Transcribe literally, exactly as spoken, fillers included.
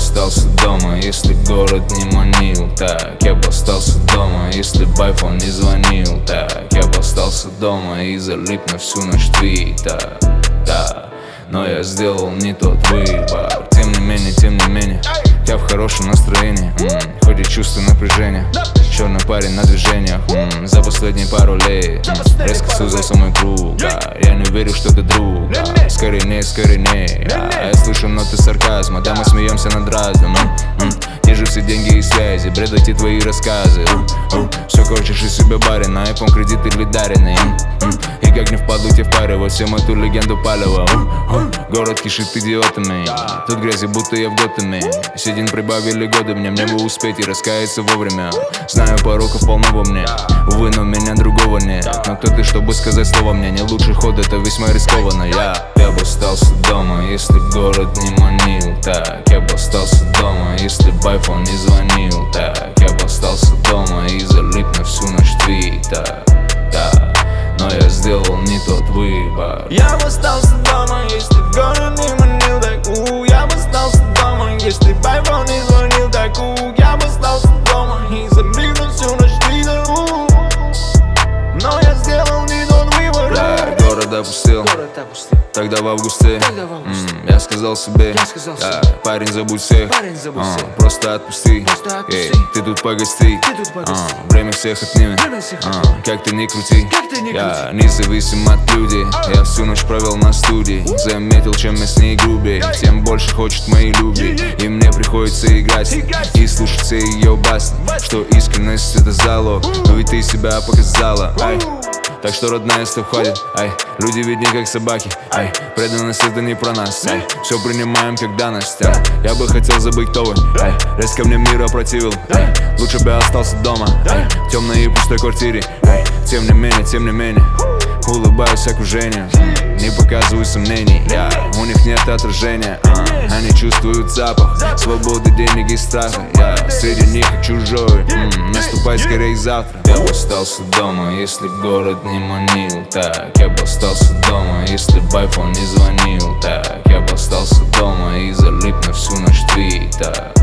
остался дома, если б город не манил. Так, я бы остался дома, если б айфон не звонил. Так, я бы остался дома и залип на всю ночь твита. Да, но я сделал не тот выбор. Тем не менее, тем не менее, я в хорошем настроении, м-м, хоть и чувствую напряжение. Черный парень на движениях, м-м, за последние пару лет м-м, резко сузился мой круг, да. Я не верю, что ты друг, да. Скорее не, скорее не, да. Я слышу ноты сарказма, да, мы смеемся над разным, м-м. Держу все деньги и связи, бред эти твои рассказы. Все корчишь из себя барин, на iPhone кредит или даренный. И как не впадлу тебе впаривать всем эту легенду палева. Город кишит идиотами, тут грязи будто я в Готэме. Седин прибавили годы мне, мне бы успеть и раскаяться вовремя. Знаю, пороков полно во мне, увы, но меня другого нет. Но кто ты, чтобы сказать слово мне? Не лучший ход, это весьма рискованно. Я, я бы остался дома, если б город не манил. Так, я бы остался дома, если б айфон не звонил. Так, я бы остался дома и залип на всю ночь твита. Да, но я сделал не тот выбор. Я бы остался дома, если б город не манил. Так, у, я бы остался дома, если б айфон не звонил. Так, у, я бы остался дома и залип на всю ночь твита. Но я сделал не тот выбор. Да, город опустил, Город опустил. тогда в августе, Тогда в августе. М, я сказал себе, Я сказал да, себе. парень, забудь всех, Парень, забудь а, всех. просто отпусти, Просто отпусти. Эй, ты тут погости, Ты тут погости. а, время всех отнимет, Время всех а, отнимет. как ты ни крути, Как ты ни я крути. независим от людей. Я всю ночь провел на студии, заметил, чем я с ней грубее, тем больше хочет моей любви. И мне приходится играть и слушать все ее басни, что искренность это залог, но ведь ты себя показала, ай. Так что, родная, если входит, ай, люди ведь не как собаки, ай, преданность это не про нас, ай, все принимаем как данность, ай, я бы хотел забыть, кто вы, ай, резко мне мир опротивил, ай, лучше бы я остался дома, ай, в темной и пустой квартире, ай, тем не менее, тем не менее, улыбаюсь окружению, не показываю сомнений, я, у них нет отражения, а, они чувствуют запах свободы, денег и страха, я среди них как чужой, м, наступай скорее завтра. Я бы остался дома, если б город не манил. Так, я бы остался дома, если б айфон не звонил. Так, я бы остался дома и залип на всю ночь твита.